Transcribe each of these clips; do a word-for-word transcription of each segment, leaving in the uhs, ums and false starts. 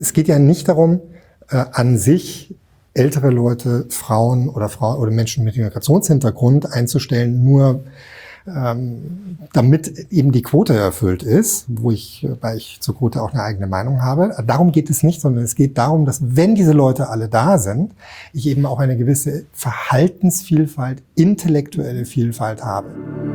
Es geht ja nicht darum, äh, an sich ältere Leute, Frauen oder Frauen oder Menschen mit Migrationshintergrund einzustellen, nur ähm, damit eben die Quote erfüllt ist, wo ich, weil ich zur Quote auch eine eigene Meinung habe. Darum geht es nicht, sondern es geht darum, dass wenn diese Leute alle da sind, ich eben auch eine gewisse Verhaltensvielfalt, intellektuelle Vielfalt habe.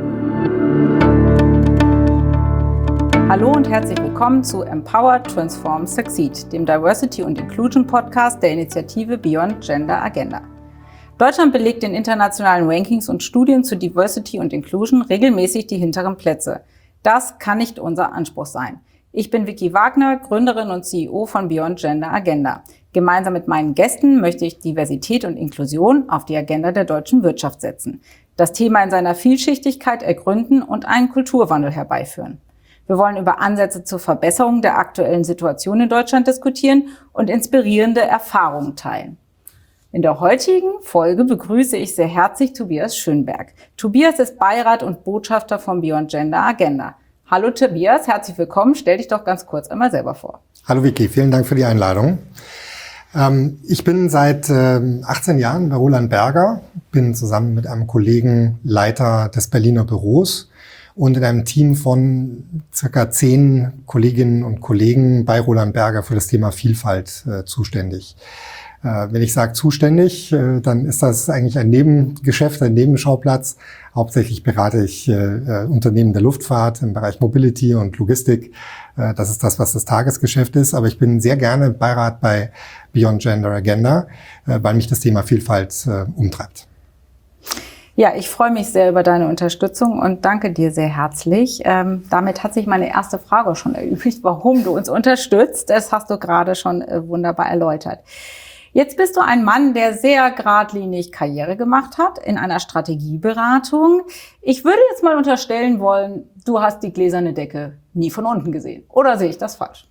Hallo und herzlich willkommen zu Empower, Transform, Succeed, dem Diversity und Inclusion Podcast der Initiative Beyond Gender Agenda. Deutschland belegt in internationalen Rankings und Studien zu Diversity und Inclusion regelmäßig die hinteren Plätze. Das kann nicht unser Anspruch sein. Ich bin Vicky Wagner, Gründerin und C E O von Beyond Gender Agenda. Gemeinsam mit meinen Gästen möchte ich Diversität und Inklusion auf die Agenda der deutschen Wirtschaft setzen, das Thema in seiner Vielschichtigkeit ergründen und einen Kulturwandel herbeiführen. Wir wollen über Ansätze zur Verbesserung der aktuellen Situation in Deutschland diskutieren und inspirierende Erfahrungen teilen. In der heutigen Folge begrüße ich sehr herzlich Tobias Schönberg. Tobias ist Beirat und Botschafter von Beyond Gender Agenda. Hallo Tobias, herzlich willkommen. Stell dich doch ganz kurz einmal selber vor. Hallo Vicky, vielen Dank für die Einladung. Ähm, ich bin seit ähm, achtzehn Jahren bei Roland Berger, bin zusammen mit einem Kollegen Leiter des Berliner Büros und in einem Team von circa zehn Kolleginnen und Kollegen bei Roland Berger für das Thema Vielfalt äh, zuständig. Äh, wenn ich sage zuständig, äh, dann ist das eigentlich ein Nebengeschäft, ein Nebenschauplatz. Hauptsächlich berate ich äh, Unternehmen der Luftfahrt im Bereich Mobility und Logistik. Äh, das ist das, was das Tagesgeschäft ist. Aber ich bin sehr gerne Beirat bei Beyond Gender Agenda, äh, weil mich das Thema Vielfalt äh, umtreibt. Ja, ich freue mich sehr über deine Unterstützung und danke dir sehr herzlich. Ähm, damit hat sich meine erste Frage schon erübrigt, warum du uns unterstützt. Das hast du gerade schon äh, wunderbar erläutert. Jetzt bist du ein Mann, der sehr geradlinig Karriere gemacht hat in einer Strategieberatung. Ich würde jetzt mal unterstellen wollen, du hast die gläserne Decke nie von unten gesehen. Oder sehe ich das falsch?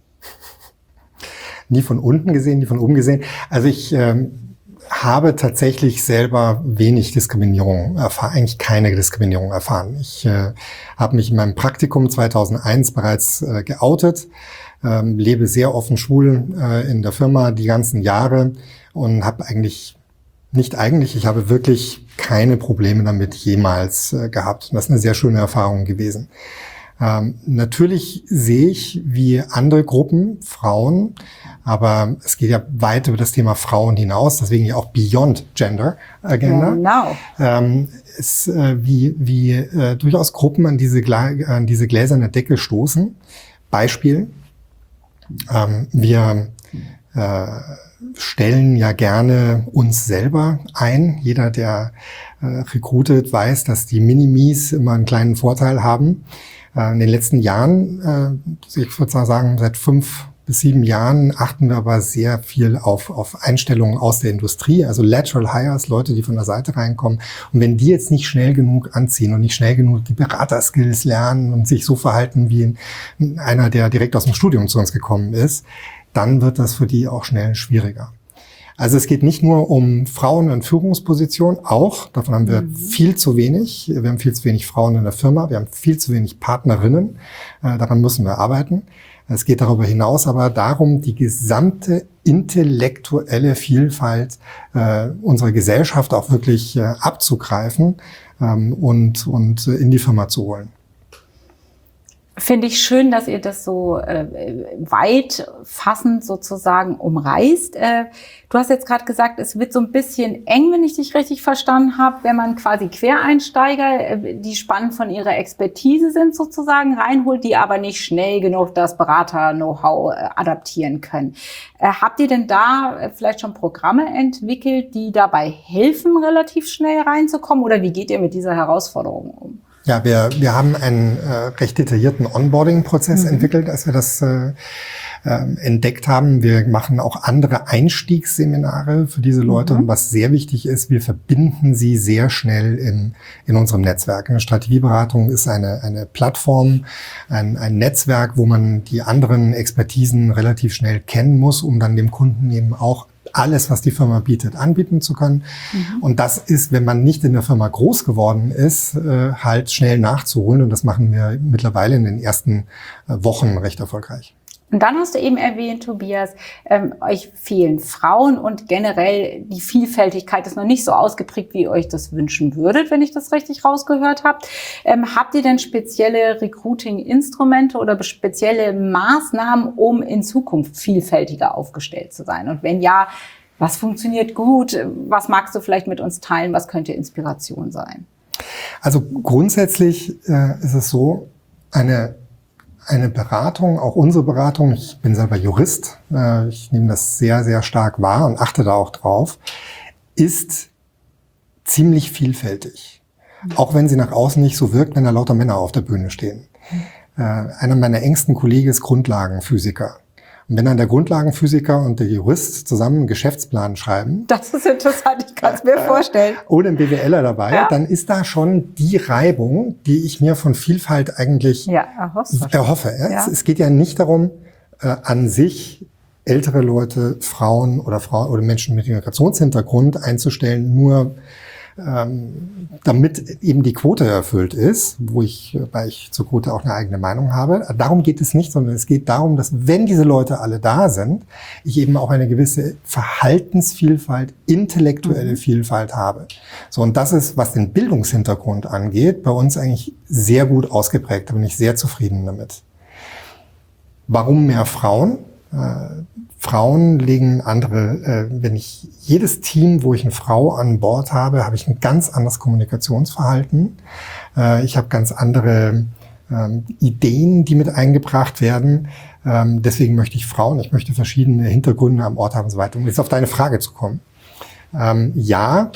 Nie von unten gesehen, nie von oben gesehen. Also ich ähm habe tatsächlich selber wenig Diskriminierung erfahren, eigentlich keine Diskriminierung erfahren. Ich äh, habe mich in meinem Praktikum zweitausendeins bereits äh, geoutet, ähm, lebe sehr offen schwul äh, in der Firma die ganzen Jahre und habe eigentlich, nicht eigentlich, ich habe wirklich keine Probleme damit jemals äh, gehabt. Und das ist eine sehr schöne Erfahrung gewesen. Ähm, natürlich sehe ich, wie andere Gruppen, Frauen, aber es geht ja weit über das Thema Frauen hinaus, deswegen ja auch Beyond Gender Agenda. Genau. Ähm, ist, äh, wie wie äh, durchaus Gruppen an diese, an diese gläserne Decke stoßen. Beispiel, ähm, wir äh, stellen ja gerne uns selber ein. Jeder, der äh, recruitet, weiß, dass die Minimis immer einen kleinen Vorteil haben. In den letzten Jahren, ich würde sagen, seit fünf bis sieben Jahren achten wir aber sehr viel auf, auf Einstellungen aus der Industrie, also Lateral Hires, Leute, die von der Seite reinkommen. Und wenn die jetzt nicht schnell genug anziehen und nicht schnell genug die Beraterskills lernen und sich so verhalten wie einer, der direkt aus dem Studium zu uns gekommen ist, dann wird das für die auch schnell schwieriger. Also es geht nicht nur um Frauen in Führungspositionen, auch, davon haben wir mhm. viel zu wenig. Wir haben viel zu wenig Frauen in der Firma, wir haben viel zu wenig Partnerinnen, äh, daran müssen wir arbeiten. Es geht darüber hinaus aber darum, die gesamte intellektuelle Vielfalt äh, unserer Gesellschaft auch wirklich äh, abzugreifen ähm, und, und in die Firma zu holen. Finde ich schön, dass ihr das so äh, weit fassend sozusagen umreißt. Äh, du hast jetzt gerade gesagt, es wird so ein bisschen eng, wenn ich dich richtig verstanden habe, wenn man quasi Quereinsteiger, äh, die spannend von ihrer Expertise sind sozusagen, reinholt, die aber nicht schnell genug das Berater-Know-how äh, adaptieren können. Äh, habt ihr denn da äh, vielleicht schon Programme entwickelt, die dabei helfen, relativ schnell reinzukommen? Oder wie geht ihr mit dieser Herausforderung um? Ja, wir, wir haben einen äh, recht detaillierten Onboarding-Prozess mhm. entwickelt, als wir das äh, äh, entdeckt haben. Wir machen auch andere Einstiegsseminare für diese Leute. Mhm. Und was sehr wichtig ist, wir verbinden sie sehr schnell in, in unserem Netzwerk. Eine Strategieberatung ist eine, eine Plattform, ein, ein Netzwerk, wo man die anderen Expertisen relativ schnell kennen muss, um dann dem Kunden eben auch alles, was die Firma bietet, anbieten zu können. Mhm. Und das ist, wenn man nicht in der Firma groß geworden ist, äh, halt schnell nachzuholen. Und das machen wir mittlerweile in den ersten äh, Wochen recht erfolgreich. Und dann hast du eben erwähnt, Tobias, ähm, euch fehlen Frauen und generell die Vielfältigkeit ist noch nicht so ausgeprägt, wie ihr euch das wünschen würdet, wenn ich das richtig rausgehört habe. Ähm, habt ihr denn spezielle Recruiting-Instrumente oder spezielle Maßnahmen, um in Zukunft vielfältiger aufgestellt zu sein? Und wenn ja, was funktioniert gut? Was magst du vielleicht mit uns teilen? Was könnte Inspiration sein? Also grundsätzlich äh, ist es so, eine Eine Beratung, auch unsere Beratung, ich bin selber Jurist, äh, ich nehme das sehr, sehr stark wahr und achte da auch drauf, ist ziemlich vielfältig. Auch wenn sie nach außen nicht so wirkt, wenn da lauter Männer auf der Bühne stehen. Äh, einer meiner engsten Kollegen ist Grundlagenphysiker. Und wenn dann der Grundlagenphysiker und der Jurist zusammen einen Geschäftsplan schreiben. Das ist interessant, ich kann es mir vorstellen. Ohne einen BWLer dabei, ja. Dann ist da schon die Reibung, die ich mir von Vielfalt eigentlich ja, erhoffe. Ja? Ja. Es, es geht ja nicht darum, äh, an sich ältere Leute, Frauen oder Frauen oder Menschen mit Migrationshintergrund einzustellen, nur ähm, damit eben die Quote erfüllt ist, wo ich, weil ich zur Quote auch eine eigene Meinung habe. Darum geht es nicht, sondern es geht darum, dass wenn diese Leute alle da sind, ich eben auch eine gewisse Verhaltensvielfalt, intellektuelle mhm. Vielfalt habe. So, und das ist, was den Bildungshintergrund angeht, bei uns eigentlich sehr gut ausgeprägt. Da bin ich sehr zufrieden damit. Warum mehr Frauen? Äh, Frauen legen andere, äh, wenn ich jedes Team, wo ich eine Frau an Bord habe, habe ich ein ganz anderes Kommunikationsverhalten. Äh, ich habe ganz andere ähm, Ideen, die mit eingebracht werden. Ähm, deswegen möchte ich Frauen, ich möchte verschiedene Hintergründe am Ort haben und so weiter. Um jetzt auf deine Frage zu kommen. Ähm, ja,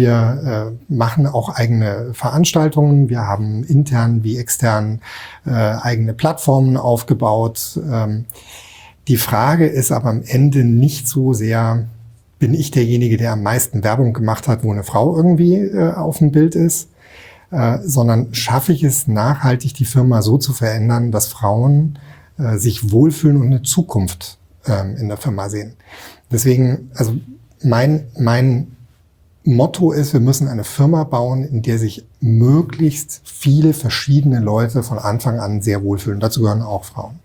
wir äh, machen auch eigene Veranstaltungen. Wir haben intern wie extern äh, eigene Plattformen aufgebaut. Ähm, Die Frage ist aber am Ende nicht so sehr, bin ich derjenige, der am meisten Werbung gemacht hat, wo eine Frau irgendwie äh, auf dem Bild ist, äh, sondern schaffe ich es nachhaltig, die Firma so zu verändern, dass Frauen äh, sich wohlfühlen und eine Zukunft äh, in der Firma sehen. Deswegen, also mein, mein Motto ist, wir müssen eine Firma bauen, in der sich möglichst viele verschiedene Leute von Anfang an sehr wohlfühlen. Dazu gehören auch Frauen.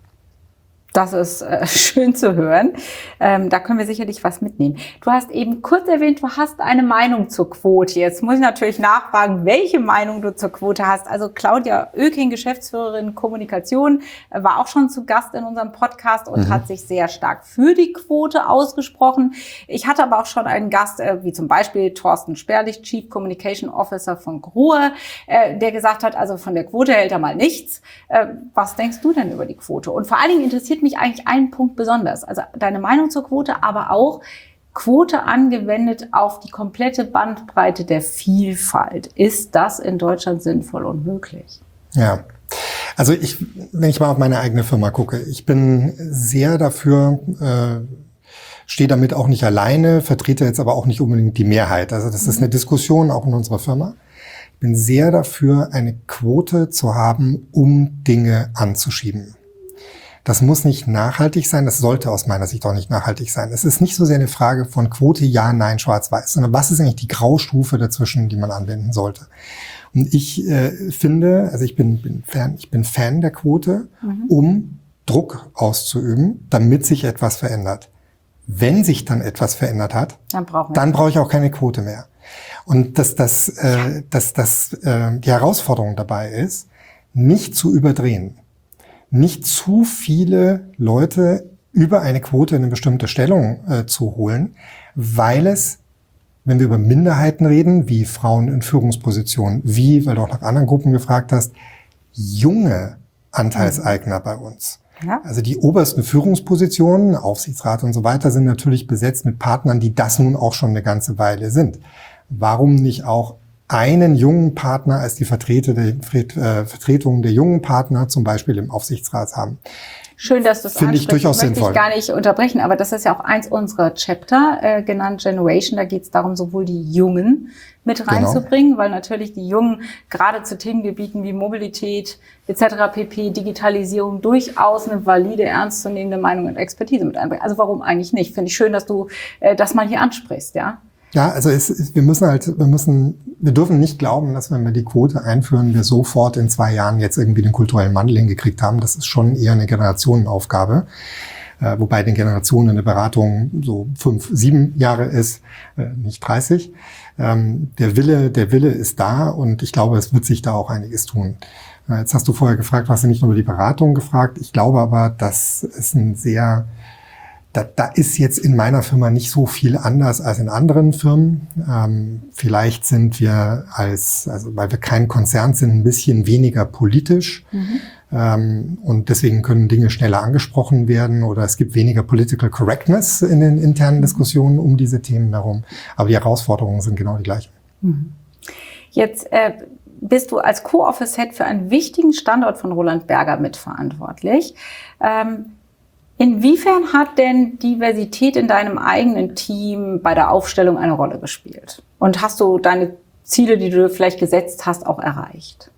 Das ist äh, schön zu hören. Ähm, da können wir sicherlich was mitnehmen. Du hast eben kurz erwähnt, du hast eine Meinung zur Quote. Jetzt muss ich natürlich nachfragen, welche Meinung du zur Quote hast. Also Claudia Oeking, Geschäftsführerin Kommunikation, äh, war auch schon zu Gast in unserem Podcast und mhm. hat sich sehr stark für die Quote ausgesprochen. Ich hatte aber auch schon einen Gast, äh, wie zum Beispiel Thorsten Sperlich, Chief Communication Officer von Grohe, äh, der gesagt hat, also von der Quote hält er mal nichts. Äh, was denkst du denn über die Quote? Und vor allen Dingen interessiert mich eigentlich ein Punkt besonders. Also deine Meinung zur Quote, aber auch Quote angewendet auf die komplette Bandbreite der Vielfalt. Ist das in Deutschland sinnvoll und möglich? Ja, also ich, wenn ich mal auf meine eigene Firma gucke, ich bin sehr dafür, äh, stehe damit auch nicht alleine, vertrete jetzt aber auch nicht unbedingt die Mehrheit. Also das mhm. ist eine Diskussion auch in unserer Firma. Ich bin sehr dafür, eine Quote zu haben, um Dinge anzuschieben. Das muss nicht nachhaltig sein, das sollte aus meiner Sicht auch nicht nachhaltig sein. Es ist nicht so sehr eine Frage von Quote, ja, nein, schwarz-weiß, sondern was ist eigentlich die Graustufe dazwischen, die man anwenden sollte. Und ich äh, finde, also ich bin, bin Fan, ich bin Fan der Quote, mhm. um Druck auszuüben, damit sich etwas verändert. Wenn sich dann etwas verändert hat, dann, dann brauche ich auch keine Quote mehr. Und dass das, äh, dass das äh, die Herausforderung dabei ist, nicht zu überdrehen. Nicht zu viele Leute über eine Quote in eine bestimmte Stellung äh, zu holen, weil es, wenn wir über Minderheiten reden, wie Frauen in Führungspositionen, wie, weil du auch nach anderen Gruppen gefragt hast, junge Anteilseigner mhm. bei uns. Ja. Also die obersten Führungspositionen, Aufsichtsrat und so weiter, sind natürlich besetzt mit Partnern, die das nun auch schon eine ganze Weile sind. Warum nicht auch einen jungen Partner als die Vertreter der, äh, Vertretung der jungen Partner zum Beispiel im Aufsichtsrat haben? Schön, dass du es ansprichst. Finde ich durchaus möchte sinnvoll. Ich gar nicht unterbrechen, aber das ist ja auch eins unserer Chapter, äh, genannt Generation. Da geht es darum, sowohl die Jungen mit reinzubringen, genau. weil natürlich die Jungen gerade zu Themengebieten wie Mobilität et cetera pp, Digitalisierung durchaus eine valide, ernstzunehmende Meinung und Expertise mit einbringen. Also warum eigentlich nicht? Finde ich schön, dass du äh, das mal hier ansprichst, ja. Ja, also es, es, wir müssen halt, wir müssen, wir dürfen nicht glauben, dass wenn wir die Quote einführen, wir sofort in zwei Jahren jetzt irgendwie den kulturellen Wandel hingekriegt haben. Das ist schon eher eine Generationenaufgabe. Äh, wobei den Generationen eine Beratung so fünf, sieben Jahre ist, äh, nicht dreißig. Ähm, der Wille, der Wille ist da und ich glaube, es wird sich da auch einiges tun. Äh, jetzt hast du vorher gefragt, hast du nicht nur über die Beratung gefragt. Ich glaube aber, dass es ein sehr Da, da ist jetzt in meiner Firma nicht so viel anders als in anderen Firmen. Ähm, vielleicht sind wir als, also weil wir kein Konzern sind, ein bisschen weniger politisch. Mhm. Ähm, und deswegen können Dinge schneller angesprochen werden oder es gibt weniger Political Correctness in den internen Diskussionen um diese Themen herum. Aber die Herausforderungen sind genau die gleichen. Mhm. Jetzt äh, bist du als Co-Office-Head für einen wichtigen Standort von Roland Berger mitverantwortlich. Ähm, Inwiefern hat denn Diversität in deinem eigenen Team bei der Aufstellung eine Rolle gespielt? Und hast du deine Ziele, die du vielleicht gesetzt hast, auch erreicht?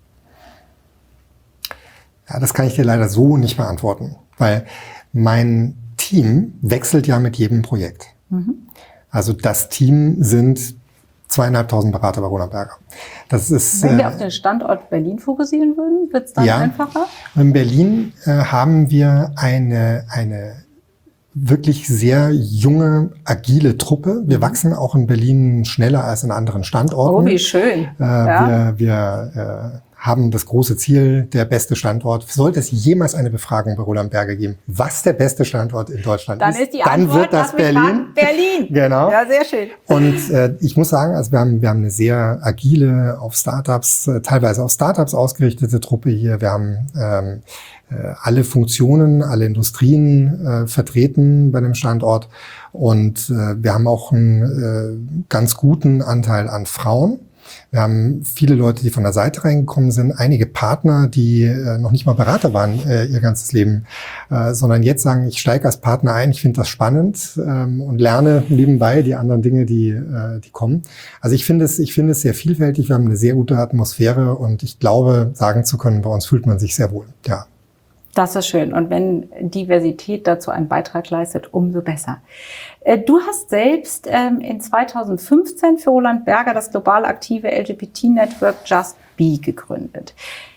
Ja, das kann ich dir leider so nicht beantworten, weil mein Team wechselt ja mit jedem Projekt. Mhm. Also das Team sind zweieinhalbtausend Berater bei Roland Berger. Das ist, Wenn wir auf den Standort Berlin fokussieren würden, wird es dann ja, einfacher? In Berlin äh, haben wir eine, eine wirklich sehr junge, agile Truppe. Wir mhm. wachsen auch in Berlin schneller als in anderen Standorten. Oh, wie schön. Äh, ja. Wir, wir äh, haben das große Ziel, der beste Standort. Sollte es jemals eine Befragung bei Roland Berger geben, was der beste Standort in Deutschland dann ist, ist die dann Antwort, wird das Berlin. Berlin. Genau. Ja, sehr schön. Und äh, ich muss sagen, also wir haben wir haben eine sehr agile, auf Startups, äh, teilweise auf Startups ausgerichtete Truppe hier. Wir haben ähm, äh, alle Funktionen, alle Industrien äh, vertreten bei dem Standort. Und äh, wir haben auch einen äh, ganz guten Anteil an Frauen. Wir haben viele Leute, die von der Seite reingekommen sind, einige Partner, die äh, noch nicht mal Berater waren äh, ihr ganzes Leben, äh, sondern jetzt sagen, ich steige als Partner ein, ich finde das spannend ähm, und lerne nebenbei die anderen Dinge, die äh, die kommen. Also ich finde es, ich finde es sehr vielfältig. Wir haben eine sehr gute Atmosphäre und ich glaube, sagen zu können, bei uns fühlt man sich sehr wohl. Ja. Das ist schön. Und wenn Diversität dazu einen Beitrag leistet, umso besser. Du hast selbst ähm, in zweitausendfünfzehn für Roland Berger das global aktive L G B T-Network Just Be gegründet.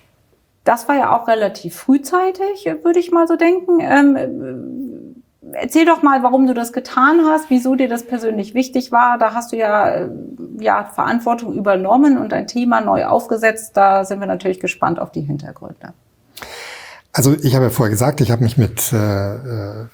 Das war ja auch relativ frühzeitig, würde ich mal so denken. Ähm, erzähl doch mal, warum du das getan hast, wieso dir das persönlich wichtig war. Da hast du ja, ja Verantwortung übernommen und ein Thema neu aufgesetzt. Da sind wir natürlich gespannt auf die Hintergründe. Also ich habe ja vorher gesagt, ich habe mich mit äh, äh,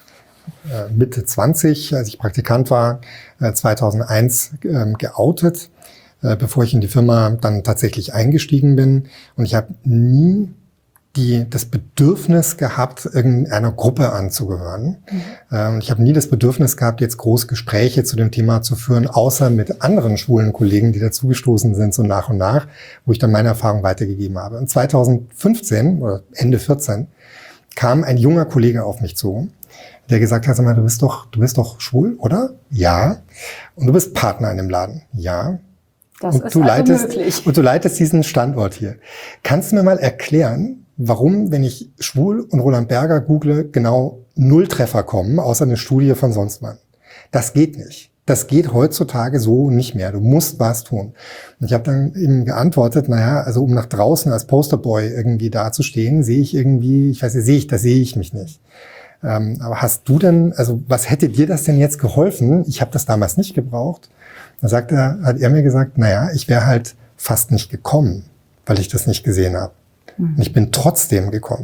Mitte zwanzig, als ich Praktikant war, äh, zweitausendeins äh, geoutet, äh, bevor ich in die Firma dann tatsächlich eingestiegen bin. Und ich habe nie die das Bedürfnis gehabt, irgendeiner Gruppe anzugehören. Mhm. Ähm, ich habe nie das Bedürfnis gehabt, jetzt groß Gespräche zu dem Thema zu führen, außer mit anderen schwulen Kollegen, die dazugestoßen sind, so nach und nach, wo ich dann meine Erfahrung weitergegeben habe. Und zweitausendfünfzehn oder Ende vierzehn kam ein junger Kollege auf mich zu, der gesagt hat, sag mal, du bist doch, du bist doch schwul, oder? Ja. Und du bist Partner in dem Laden. Ja. Das und ist du also leitest, möglich. Und du leitest diesen Standort hier. Kannst du mir mal erklären, warum, wenn ich schwul und Roland Berger google, genau null Treffer kommen, außer eine Studie von sonst wann? Das geht nicht. Das geht heutzutage so nicht mehr. Du musst was tun. Und ich habe dann eben geantwortet, naja, also um nach draußen als Posterboy irgendwie dazustehen, sehe ich irgendwie, ich weiß nicht, sehe ich, da sehe ich mich nicht. Ähm, aber hast du denn, also was hätte dir das denn jetzt geholfen? Ich habe das damals nicht gebraucht. Da sagt er, hat er mir gesagt, naja, ich wäre halt fast nicht gekommen, weil ich das nicht gesehen habe. Mhm. Und ich bin trotzdem gekommen.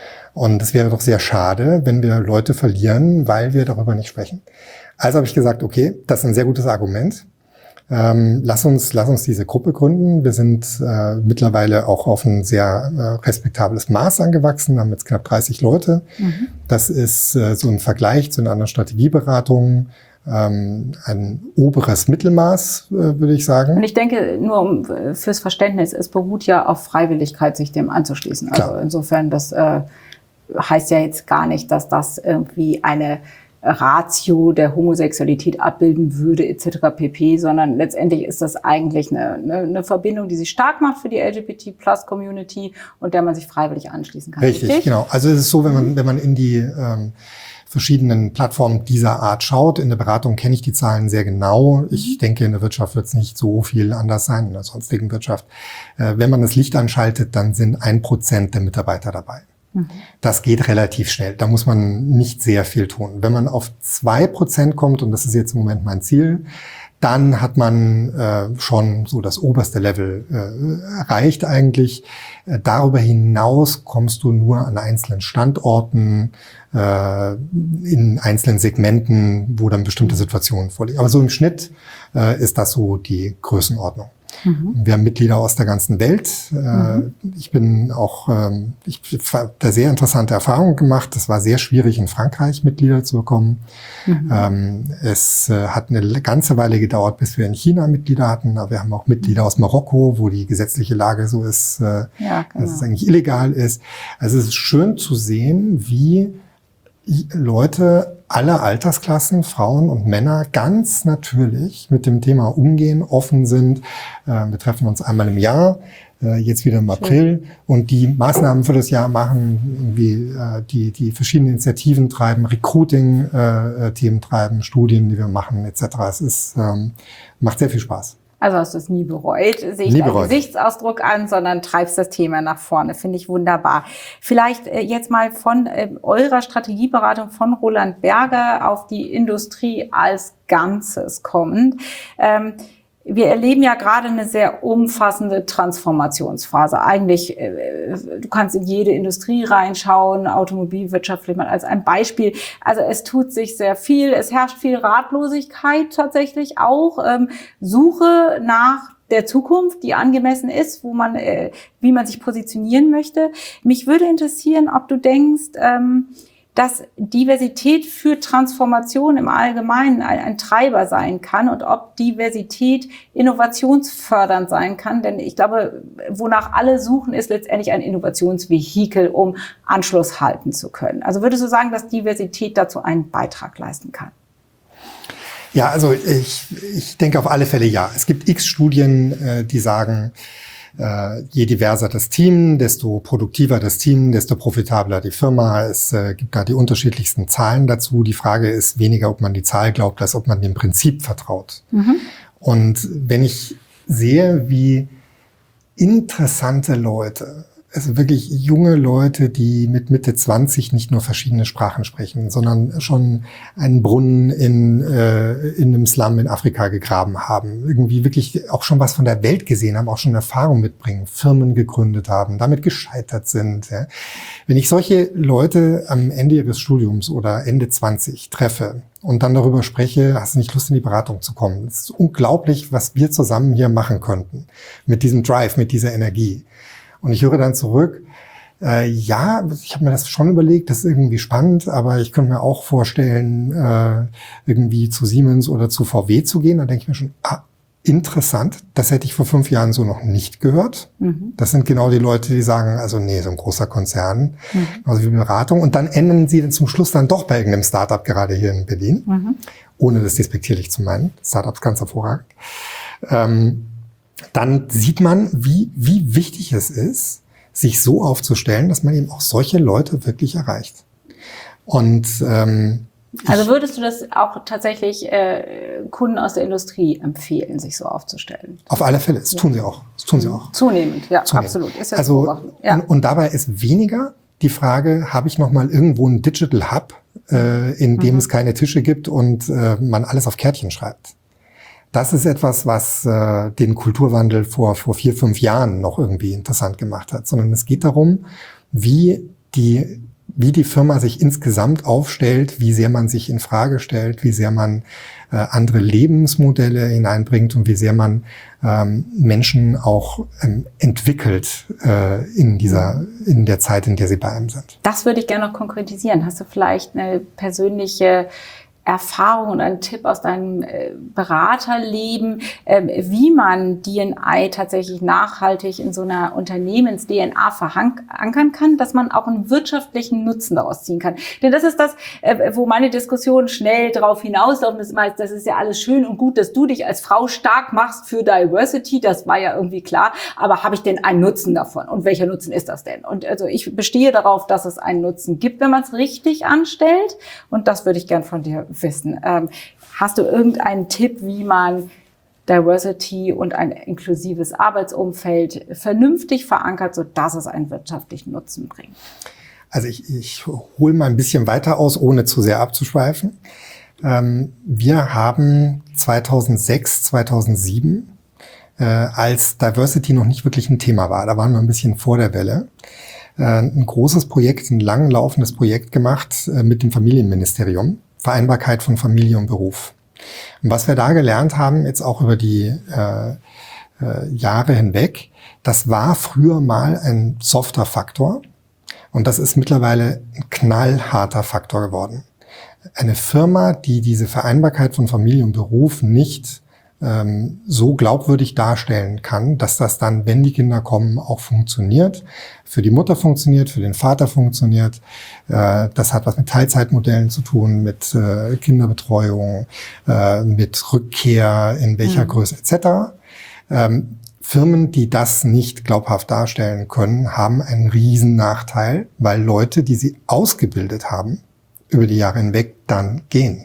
Und es wäre doch sehr schade, wenn wir Leute verlieren, weil wir darüber nicht sprechen. Also habe ich gesagt, okay, das ist ein sehr gutes Argument. Ähm, lass uns, lass uns diese Gruppe gründen. Wir sind äh, mittlerweile auch auf ein sehr äh, respektables Maß angewachsen, haben jetzt knapp dreißig Leute. Mhm. Das ist äh, so im Vergleich zu den anderen Strategieberatungen ähm, ein oberes Mittelmaß, äh, würde ich sagen. Und ich denke, nur um, fürs Verständnis, es beruht ja auf Freiwilligkeit, sich dem anzuschließen. Klar. Also insofern, das äh, heißt ja jetzt gar nicht, dass das irgendwie eine Ratio der Homosexualität abbilden würde et cetera pp., sondern letztendlich ist das eigentlich eine, eine, eine Verbindung, die sich stark macht für die L G B T Plus Community und der man sich freiwillig anschließen kann. Richtig, richtig? Genau. Also es ist so, wenn man wenn man in die ähm, verschiedenen Plattformen dieser Art schaut. In der Beratung kenne ich die Zahlen sehr genau. Ich mhm. denke, in der Wirtschaft wird es nicht so viel anders sein, in der sonstigen Wirtschaft. Äh, wenn man das Licht anschaltet, dann sind ein Prozent der Mitarbeiter dabei. Mhm. Das geht relativ schnell. Da muss man nicht sehr viel tun. Wenn man auf zwei Prozent kommt, und das ist jetzt im Moment mein Ziel, dann hat man äh, schon so das oberste Level äh, erreicht eigentlich. Äh, darüber hinaus kommst du nur an einzelnen Standorten, äh, in einzelnen Segmenten, wo dann bestimmte Situationen vorliegen. Aber so im Schnitt äh, ist das so die Größenordnung. Mhm. Wir haben Mitglieder aus der ganzen Welt. Mhm. Ich bin auch, ich habe da sehr interessante Erfahrungen gemacht. Es war sehr schwierig, in Frankreich Mitglieder zu bekommen. Mhm. Es hat eine ganze Weile gedauert, bis wir in China Mitglieder hatten. Aber wir haben auch Mitglieder aus Marokko, wo die gesetzliche Lage so ist, ja, genau. dass es eigentlich illegal ist. Also es ist schön zu sehen, wie Leute aller Altersklassen, Frauen und Männer, ganz natürlich mit dem Thema umgehen, offen sind. Wir treffen uns einmal im Jahr, jetzt wieder im April, und die Maßnahmen für das Jahr machen, irgendwie die die verschiedenen Initiativen treiben, Recruiting-Themen treiben, Studien, die wir machen, et cetera. Es ist macht sehr viel Spaß. Also hast du es nie bereut, sehe ich deinen Gesichtsausdruck an, sondern treibst das Thema nach vorne. Finde ich wunderbar. Vielleicht äh, jetzt mal von äh, eurer Strategieberatung von Roland Berger auf die Industrie als Ganzes kommend. Ähm, Wir erleben ja gerade eine sehr umfassende Transformationsphase. Eigentlich, äh, du kannst in jede Industrie reinschauen, Automobilwirtschaft vielleicht mal als ein Beispiel. Also es tut sich sehr viel, es herrscht viel Ratlosigkeit tatsächlich auch, ähm, Suche nach der Zukunft, die angemessen ist, wo man, äh, wie man sich positionieren möchte. Mich würde interessieren, ob du denkst, ähm, dass Diversität für Transformation im Allgemeinen ein, ein Treiber sein kann und ob Diversität innovationsfördernd sein kann. Denn ich glaube, wonach alle suchen, ist letztendlich ein Innovationsvehikel, um Anschluss halten zu können. Also würdest du sagen, dass Diversität dazu einen Beitrag leisten kann? Ja, also ich, ich denke auf alle Fälle ja. Es gibt x Studien, äh, die sagen, Uh, je diverser das Team, desto produktiver das Team, desto profitabler die Firma. Es uh, gibt da die unterschiedlichsten Zahlen dazu. Die Frage ist weniger, ob man die Zahl glaubt, als ob man dem Prinzip vertraut. Mhm. Und wenn ich sehe, wie interessante Leute, also wirklich junge Leute, die mit Mitte zwanzig nicht nur verschiedene Sprachen sprechen, sondern schon einen Brunnen in, äh, in einem Slum in Afrika gegraben haben, irgendwie wirklich auch schon was von der Welt gesehen haben, auch schon Erfahrung mitbringen, Firmen gegründet haben, damit gescheitert sind. Ja. Wenn ich solche Leute am Ende ihres Studiums oder Ende zwanzig treffe und dann darüber spreche, hast du nicht Lust, in die Beratung zu kommen? Es ist unglaublich, was wir zusammen hier machen könnten mit diesem Drive, mit dieser Energie. Und ich höre dann zurück, äh, ja, ich habe mir das schon überlegt, das ist irgendwie spannend, aber ich könnte mir auch vorstellen, äh, irgendwie zu Siemens oder zu V W zu gehen. Da denke ich mir schon, ah, interessant, das hätte ich vor fünf Jahren so noch nicht gehört. Mhm. Das sind genau die Leute, die sagen, also nee, so ein großer Konzern, mhm. also wie Beratung. Und dann enden sie dann zum Schluss dann doch bei irgendeinem Startup, gerade hier in Berlin, mhm. ohne das despektierlich zu meinen. Startups ganz hervorragend. Ähm, dann sieht man, wie, wie wichtig es ist, sich so aufzustellen, dass man eben auch solche Leute wirklich erreicht. Und ähm, also würdest du das auch tatsächlich äh, Kunden aus der Industrie empfehlen, sich so aufzustellen? Auf alle Fälle, das tun sie auch. Das tun sie auch. Zunehmend, ja, Zunehmend. Absolut. Ist ja also ja. Und, und dabei ist weniger die Frage, habe ich noch mal irgendwo einen Digital Hub, äh, in dem mhm. es keine Tische gibt und äh, man alles auf Kärtchen schreibt. Das ist etwas, was äh, den Kulturwandel vor vor vier, fünf Jahren noch irgendwie interessant gemacht hat. Sondern es geht darum, wie die wie die Firma sich insgesamt aufstellt, wie sehr man sich in Frage stellt, wie sehr man äh, andere Lebensmodelle hineinbringt und wie sehr man ähm, Menschen auch ähm, entwickelt äh, in dieser in der Zeit, in der sie bei einem sind. Das würde ich gerne noch konkretisieren. Hast du vielleicht eine persönliche Erfahrung und ein Tipp aus deinem äh, Beraterleben, äh, wie man D and I tatsächlich nachhaltig in so einer Unternehmens-D N A verankern kann, dass man auch einen wirtschaftlichen Nutzen daraus ziehen kann. Denn das ist das, äh, wo meine Diskussion schnell drauf hinauslaufen ist, das ist ja alles schön und gut, dass du dich als Frau stark machst für Diversity, das war ja irgendwie klar, aber habe ich denn einen Nutzen davon? Und welcher Nutzen ist das denn? Und also ich bestehe darauf, dass es einen Nutzen gibt, wenn man es richtig anstellt, und das würde ich gern von dir wissen. Ähm, hast du irgendeinen Tipp, wie man Diversity und ein inklusives Arbeitsumfeld vernünftig verankert, sodass es einen wirtschaftlichen Nutzen bringt? Also ich, ich hole mal ein bisschen weiter aus, ohne zu sehr abzuschweifen. Ähm, wir haben zweitausendsechs, zweitausendsieben, äh, als Diversity noch nicht wirklich ein Thema war, da waren wir ein bisschen vor der Welle, äh, ein großes Projekt, ein lang laufendes Projekt gemacht äh, mit dem Familienministerium. Vereinbarkeit von Familie und Beruf. Und was wir da gelernt haben, jetzt auch über die äh, äh, Jahre hinweg, das war früher mal ein softer Faktor und das ist mittlerweile ein knallharter Faktor geworden. Eine Firma, die diese Vereinbarkeit von Familie und Beruf nicht ähm, so glaubwürdig darstellen kann, dass das dann, wenn die Kinder kommen, auch funktioniert. Für die Mutter funktioniert, für den Vater funktioniert. Äh, das hat was mit Teilzeitmodellen zu tun, mit äh, Kinderbetreuung, äh, mit Rückkehr, in welcher mhm. Größe et cetera. Ähm, Firmen, die das nicht glaubhaft darstellen können, haben einen riesen Nachteil, weil Leute, die sie ausgebildet haben, über die Jahre hinweg dann gehen.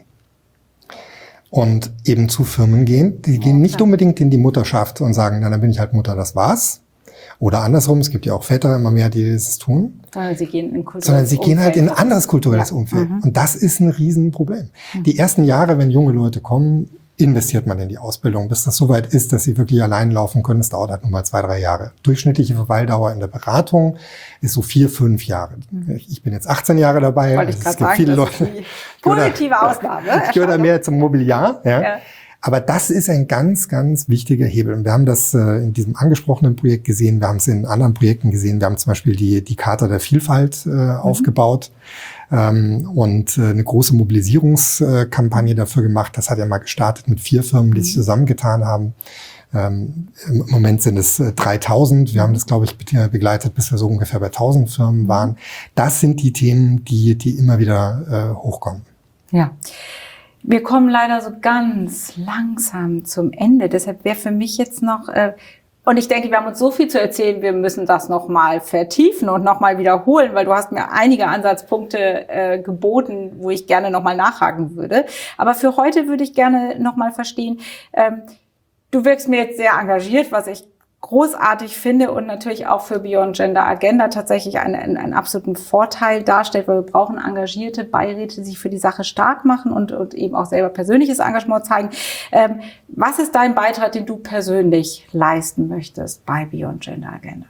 Und eben zu Firmen gehen, die gehen nicht unbedingt in die Mutterschaft und sagen, na, dann bin ich halt Mutter, das war's. Oder andersrum, es gibt ja auch Väter immer mehr, die das tun. Sondern sie gehen in ein kulturelles Sondern sie gehen halt in ein anderes kulturelles ja. Umfeld. Mhm. Und das ist ein Riesenproblem. Mhm. Die ersten Jahre, wenn junge Leute kommen, investiert man in die Ausbildung, bis das soweit ist, dass sie wirklich allein laufen können. Das dauert halt nur mal zwei, drei Jahre. Durchschnittliche Verweildauer in der Beratung ist so vier, fünf Jahre. Mhm. Ich bin jetzt achtzehn Jahre dabei. Wollte ich also es gibt sagen, viele das Leute. Ist die positive Ausnahme. Ich gehöre da mehr zum Mobiliar. Ja. Ja. Aber das ist ein ganz, ganz wichtiger Hebel. Und wir haben das äh, in diesem angesprochenen Projekt gesehen. Wir haben es in anderen Projekten gesehen. Wir haben zum Beispiel die, die Charta der Vielfalt äh, mhm. aufgebaut ähm, und äh, eine große Mobilisierungskampagne dafür gemacht. Das hat ja mal gestartet mit vier Firmen, die sich zusammengetan haben. Ähm, Im Moment sind es äh, dreitausend. Wir haben das, glaube ich, begleitet, bis wir so ungefähr bei tausend Firmen waren. Das sind die Themen, die, die immer wieder äh, hochkommen. Ja. Wir kommen leider so ganz langsam zum Ende. Deshalb wäre für mich jetzt noch, äh, und ich denke, wir haben uns so viel zu erzählen, wir müssen das nochmal vertiefen und nochmal wiederholen, weil du hast mir einige Ansatzpunkte äh, geboten, wo ich gerne nochmal nachhaken würde. Aber für heute würde ich gerne nochmal verstehen, ähm, du wirkst mir jetzt sehr engagiert, was ich großartig finde und natürlich auch für Beyond Gender Agenda tatsächlich einen, einen, einen absoluten Vorteil darstellt, weil wir brauchen engagierte Beiräte, die sich für die Sache stark machen und, und eben auch selber persönliches Engagement zeigen. Ähm, was ist dein Beitrag, den du persönlich leisten möchtest bei Beyond Gender Agenda?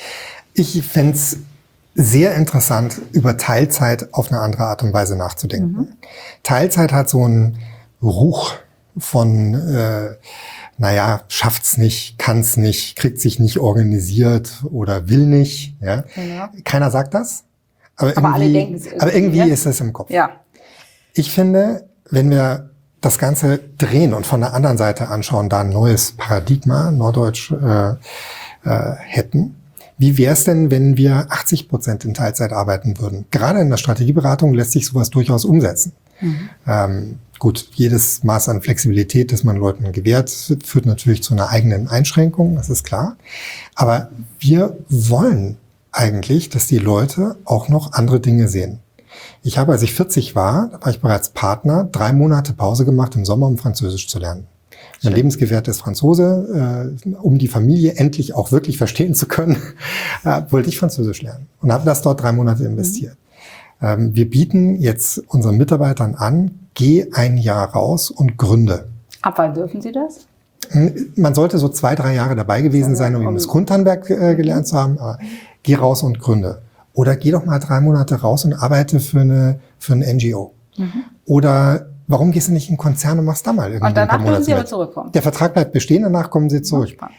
Ich fände es sehr interessant, über Teilzeit auf eine andere Art und Weise nachzudenken. Mhm. Teilzeit hat so einen Ruch von äh, naja, schafft's nicht, kann's nicht, kriegt sich nicht organisiert oder will nicht. Ja? Ja. Keiner sagt das, aber, aber irgendwie, alle denken es irgendwie, aber irgendwie ja? ist es im Kopf. Ja. Ich finde, wenn wir das Ganze drehen und von der anderen Seite anschauen, da ein neues Paradigma, Norddeutsch, äh, äh, hätten, wie wäre es denn, wenn wir achtzig Prozent in Teilzeit arbeiten würden? Gerade in der Strategieberatung lässt sich sowas durchaus umsetzen. Mhm. Ähm, Gut, jedes Maß an Flexibilität, das man Leuten gewährt, führt natürlich zu einer eigenen Einschränkung, das ist klar. Aber wir wollen eigentlich, dass die Leute auch noch andere Dinge sehen. Ich habe, als ich vierzig war, da war ich bereits Partner, drei Monate Pause gemacht im Sommer, um Französisch zu lernen. Mein Lebensgefährte ist Franzose. Äh, um die Familie endlich auch wirklich verstehen zu können, äh, wollte ich Französisch lernen und habe das dort drei Monate investiert. Mhm. Ähm, wir bieten jetzt unseren Mitarbeitern an, geh ein Jahr raus und gründe. Ab wann dürfen Sie das? Man sollte so zwei, drei Jahre dabei gewesen sein, um eben das Grundhandwerk äh, gelernt zu haben. Aber geh raus und gründe. Oder geh doch mal drei Monate raus und arbeite für eine für ein N G O. Mhm. Oder warum gehst du nicht in einen Konzern und machst da mal irgendwie und danach ein paar Monate dürfen Sie aber mit? zurückkommen. Der Vertrag bleibt bestehen, danach kommen Sie zurück.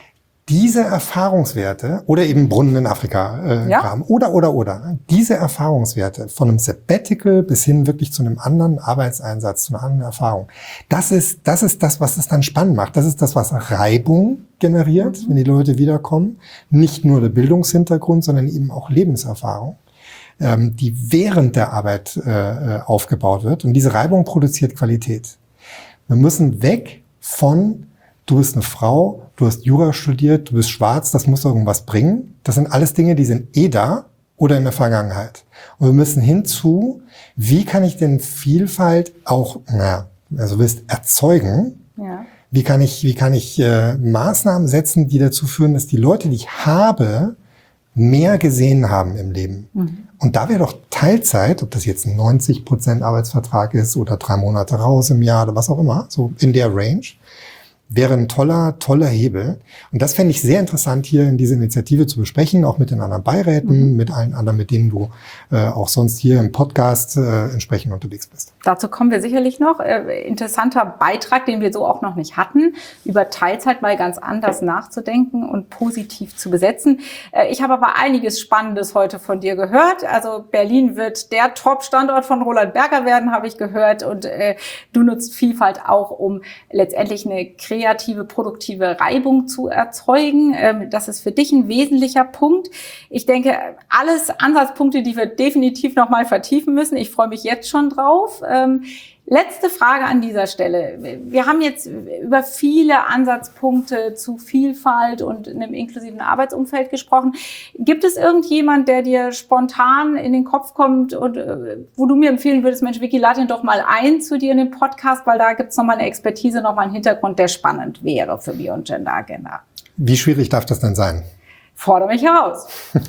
diese Erfahrungswerte oder eben Brunnen in Afrika äh, Ja. graben oder, oder, oder, diese Erfahrungswerte von einem Sabbatical bis hin wirklich zu einem anderen Arbeitseinsatz, zu einer anderen Erfahrung, das ist, das ist das, was es dann spannend macht. Das ist das, was Reibung generiert, wenn die Leute wiederkommen. Nicht nur der Bildungshintergrund, sondern eben auch Lebenserfahrung, ähm, die während der Arbeit äh, aufgebaut wird. Und diese Reibung produziert Qualität. Wir müssen weg von, du bist eine Frau, du hast Jura studiert, du bist schwarz, das muss irgendwas bringen. Das sind alles Dinge, die sind eh da oder in der Vergangenheit. Und wir müssen hinzu, wie kann ich denn Vielfalt auch, naja, also willst erzeugen? Ja. Wie kann ich, wie kann ich äh, Maßnahmen setzen, die dazu führen, dass die Leute, die ich habe, mehr gesehen haben im Leben? Mhm. Und da wäre doch Teilzeit, ob das jetzt ein neunzig Prozent Arbeitsvertrag ist oder drei Monate raus im Jahr oder was auch immer, so in der Range, wäre ein toller, toller Hebel. Und das fände ich sehr interessant, hier in diese Initiative zu besprechen, auch mit den anderen Beiräten, mhm. mit allen anderen, mit denen du äh, auch sonst hier im Podcast äh, entsprechend unterwegs bist. Dazu kommen wir sicherlich noch. Äh, interessanter Beitrag, den wir so auch noch nicht hatten, über Teilzeit mal ganz anders nachzudenken und positiv zu besetzen. Äh, ich habe aber einiges Spannendes heute von dir gehört. Also Berlin wird der Top-Standort von Roland Berger werden, habe ich gehört. Und äh, du nutzt Vielfalt auch, um letztendlich eine kreative, produktive Reibung zu erzeugen. Ähm, das ist für dich ein wesentlicher Punkt. Ich denke, alles Ansatzpunkte, die wir definitiv noch mal vertiefen müssen. Ich freue mich jetzt schon drauf. Ähm, letzte Frage an dieser Stelle. Wir haben jetzt über viele Ansatzpunkte zu Vielfalt und einem inklusiven Arbeitsumfeld gesprochen. Gibt es irgendjemand, der dir spontan in den Kopf kommt und äh, wo du mir empfehlen würdest, Mensch, Vicky, lad ihn doch mal ein zu dir in den Podcast, weil da gibt's nochmal eine Expertise, nochmal einen Hintergrund, der spannend wäre für Beyond Gender Agenda. Wie schwierig darf das denn sein? Fordere mich heraus.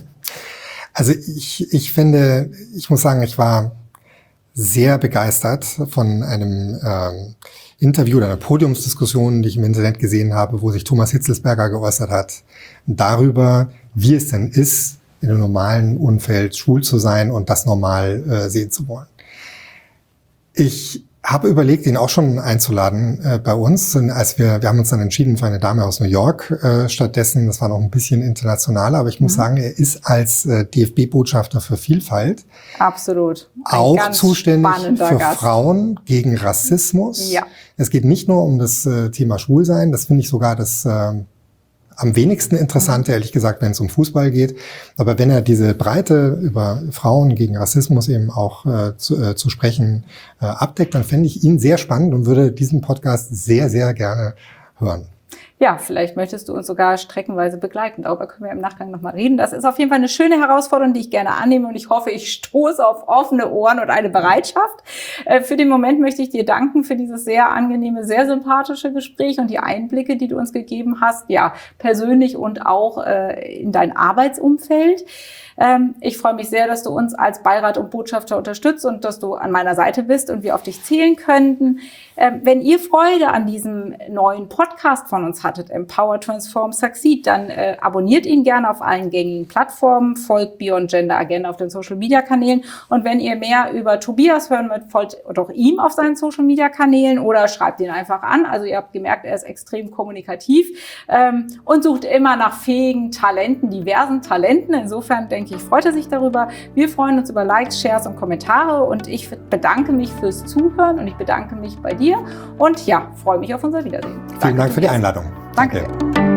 Also ich, ich finde, ich muss sagen, ich war sehr begeistert von einem ähm, Interview oder einer Podiumsdiskussion, die ich im Internet gesehen habe, wo sich Thomas Hitzelsberger geäußert hat, darüber, wie es denn ist, in einem normalen Umfeld schwul zu sein und das normal äh, sehen zu wollen. Ich habe überlegt, ihn auch schon einzuladen äh, bei uns. Und als wir, wir haben uns dann entschieden für eine Dame aus New York äh, stattdessen. Das war noch ein bisschen internationaler, aber ich muss mhm. sagen, er ist als äh, D F B-Botschafter für Vielfalt absolut ein auch zuständig für Gast. Frauen gegen Rassismus. Ja. Es geht nicht nur um das äh, Thema Schwulsein. Das finde ich sogar das äh, am wenigsten interessant, ehrlich gesagt, wenn es um Fußball geht. Aber wenn er diese Breite über Frauen gegen Rassismus eben auch äh, zu, äh, zu sprechen äh, abdeckt, dann fände ich ihn sehr spannend und würde diesen Podcast sehr, sehr gerne hören. Ja, vielleicht möchtest du uns sogar streckenweise begleiten. Darüber können wir im Nachgang nochmal reden. Das ist auf jeden Fall eine schöne Herausforderung, die ich gerne annehme. Und ich hoffe, ich stoße auf offene Ohren und eine Bereitschaft. Äh, für den Moment möchte ich dir danken für dieses sehr angenehme, sehr sympathische Gespräch und die Einblicke, die du uns gegeben hast. Ja, persönlich und auch äh, in dein Arbeitsumfeld. Ähm, ich freue mich sehr, dass du uns als Beirat und Botschafter unterstützt und dass du an meiner Seite bist und wir auf dich zählen könnten. Ähm, wenn ihr Freude an diesem neuen Podcast von uns hattet, Empower, Transform, Succeed, dann äh, abonniert ihn gerne auf allen gängigen Plattformen, folgt Beyond Gender Agenda auf den Social-Media-Kanälen und wenn ihr mehr über Tobias hören wollt, folgt doch ihm auf seinen Social-Media-Kanälen oder schreibt ihn einfach an. Also ihr habt gemerkt, er ist extrem kommunikativ ähm, und sucht immer nach fähigen Talenten, diversen Talenten. Insofern denke ich, freut er sich darüber. Wir freuen uns über Likes, Shares und Kommentare und ich bedanke mich fürs Zuhören und ich bedanke mich bei dir und ja, freue mich auf unser Wiedersehen. Vielen Dank für die Einladung. Danke. Danke.